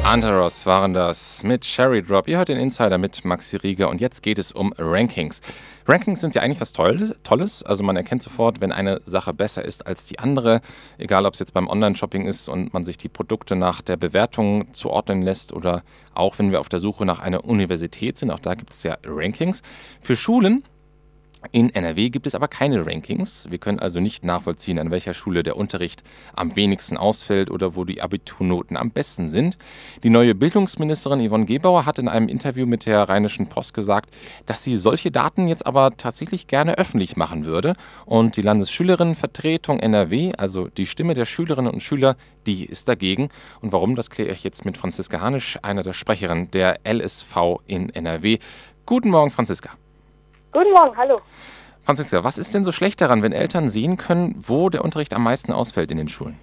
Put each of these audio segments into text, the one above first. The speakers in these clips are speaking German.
Anteros waren das mit Cherry Drop. Ihr hört den Insider mit Maxi Rieger und jetzt geht es um Rankings. Rankings sind ja eigentlich was Tolles. Also man erkennt sofort, wenn eine Sache besser ist als die andere. Egal, ob es jetzt beim Online-Shopping ist und man sich die Produkte nach der Bewertung zuordnen lässt oder auch wenn wir auf der Suche nach einer Universität sind. Auch da gibt es ja Rankings. Für Schulen in NRW gibt es aber keine Rankings. Wir können also nicht nachvollziehen, an welcher Schule der Unterricht am wenigsten ausfällt oder wo die Abiturnoten am besten sind. Die neue Bildungsministerin Yvonne Gebauer hat in einem Interview mit der Rheinischen Post gesagt, dass sie solche Daten jetzt aber tatsächlich gerne öffentlich machen würde. Und die Landesschülerinnenvertretung NRW, also die Stimme der Schülerinnen und Schüler, die ist dagegen. Und warum, das kläre ich jetzt mit Franziska Hanisch, einer der Sprecherinnen der LSV in NRW. Guten Morgen, Franziska. Guten Morgen, hallo. Franziska, was ist denn so schlecht daran, wenn Eltern sehen können, wo der Unterricht am meisten ausfällt in den Schulen?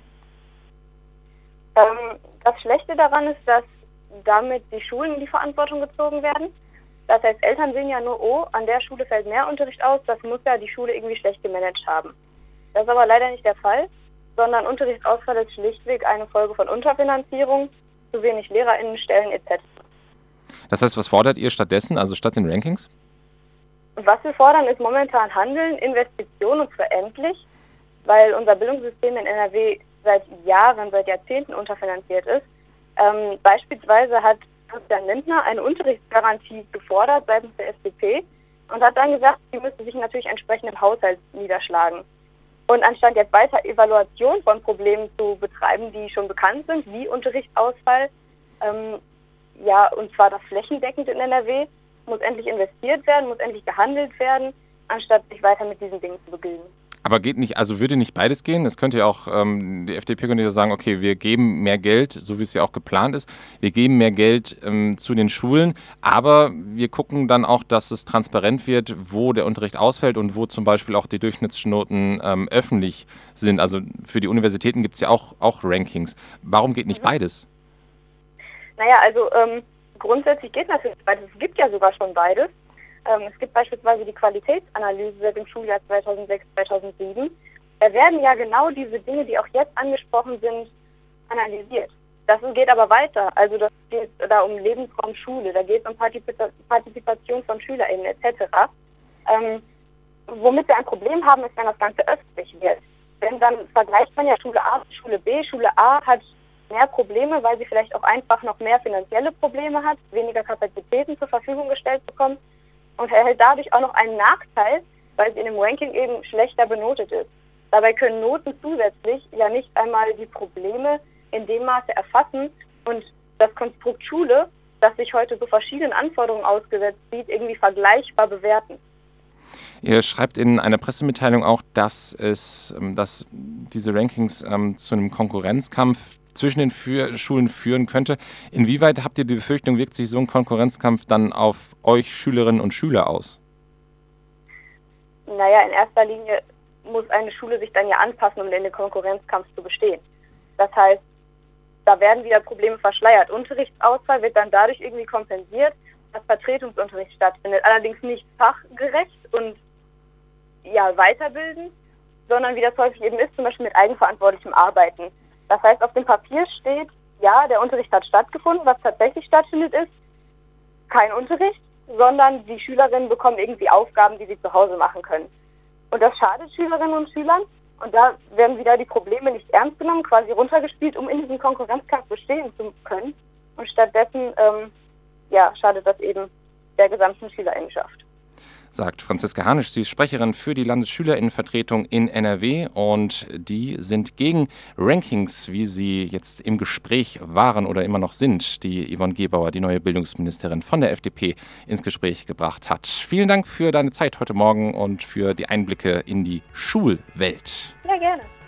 Das Schlechte daran ist, dass damit die Schulen in die Verantwortung gezogen werden. Das heißt, Eltern sehen ja nur, oh, an der Schule fällt mehr Unterricht aus, das muss ja die Schule irgendwie schlecht gemanagt haben. Das ist aber leider nicht der Fall, sondern Unterrichtsausfall ist schlichtweg eine Folge von Unterfinanzierung, zu wenig LehrerInnenstellen etc. Das heißt, was fordert ihr stattdessen, also statt den Rankings? Was wir fordern, ist momentan Handeln, Investitionen und zwar endlich, weil unser Bildungssystem in NRW seit Jahren, seit Jahrzehnten unterfinanziert ist. Beispielsweise hat Christian Lindner eine Unterrichtsgarantie gefordert seitens der FDP und hat dann gesagt, sie müsste sich natürlich entsprechend im Haushalt niederschlagen. Und anstatt jetzt weiter Evaluation von Problemen zu betreiben, die schon bekannt sind, wie Unterrichtsausfall, und zwar das flächendeckend in NRW, muss endlich investiert werden, muss endlich gehandelt werden, anstatt sich weiter mit diesen Dingen zu begnügen. Aber geht nicht, also würde nicht beides gehen? Es könnte ja auch, die FDP könnte ja sagen, okay, wir geben mehr Geld, so wie es ja auch geplant ist, wir geben mehr Geld zu den Schulen, aber wir gucken dann auch, dass es transparent wird, wo der Unterricht ausfällt und wo zum Beispiel auch die Durchschnittsnoten öffentlich sind. Also für die Universitäten gibt es ja auch Rankings. Warum geht nicht beides? Naja, also grundsätzlich geht natürlich beides. Es gibt ja sogar schon beides. Es gibt beispielsweise die Qualitätsanalyse seit dem Schuljahr 2006/2007. Da werden ja genau diese Dinge, die auch jetzt angesprochen sind, analysiert. Das geht aber weiter. Also das geht da um Lebensraum Schule, da geht es um Partizipation von SchülerInnen etc. Womit wir ein Problem haben, ist, wenn das Ganze öffentlich wird. Denn dann vergleicht man ja Schule A zu Schule B. Schule A hat mehr Probleme, weil sie vielleicht auch einfach noch mehr finanzielle Probleme hat, weniger Kapazitäten zur Verfügung gestellt bekommt und erhält dadurch auch noch einen Nachteil, weil sie in dem Ranking eben schlechter benotet ist. Dabei können Noten zusätzlich ja nicht einmal die Probleme in dem Maße erfassen und das Konstrukt Schule, das sich heute so verschiedenen Anforderungen ausgesetzt sieht, irgendwie vergleichbar bewerten. Ihr schreibt in einer Pressemitteilung auch, dass diese Rankings zu einem Konkurrenzkampf zwischen den Schulen führen könnte. Inwieweit habt ihr die Befürchtung, wirkt sich so ein Konkurrenzkampf dann auf euch Schülerinnen und Schüler aus? Naja, in erster Linie muss eine Schule sich dann ja anpassen, um in den Konkurrenzkampf zu bestehen. Das heißt, da werden wieder Probleme verschleiert. Unterrichtsausfall wird dann dadurch irgendwie kompensiert, dass Vertretungsunterricht stattfindet. Allerdings nicht fachgerecht und weiterbildend, sondern wie das häufig eben ist, zum Beispiel mit eigenverantwortlichem Arbeiten. Das heißt, auf dem Papier steht, ja, der Unterricht hat stattgefunden. Was tatsächlich stattfindet, ist kein Unterricht, sondern die Schülerinnen bekommen irgendwie Aufgaben, die sie zu Hause machen können. Und das schadet Schülerinnen und Schülern. Und da werden wieder die Probleme nicht ernst genommen, quasi runtergespielt, um in diesem Konkurrenzkampf bestehen zu können. Und stattdessen schadet das eben der gesamten Schülerinnenschaft. Sagt Franziska Hanisch, sie ist Sprecherin für die Landesschülerinnenvertretung in NRW und die sind gegen Rankings, wie sie jetzt im Gespräch waren oder immer noch sind, die Yvonne Gebauer, die neue Bildungsministerin von der FDP, ins Gespräch gebracht hat. Vielen Dank für deine Zeit heute Morgen und für die Einblicke in die Schulwelt. Ja, gerne.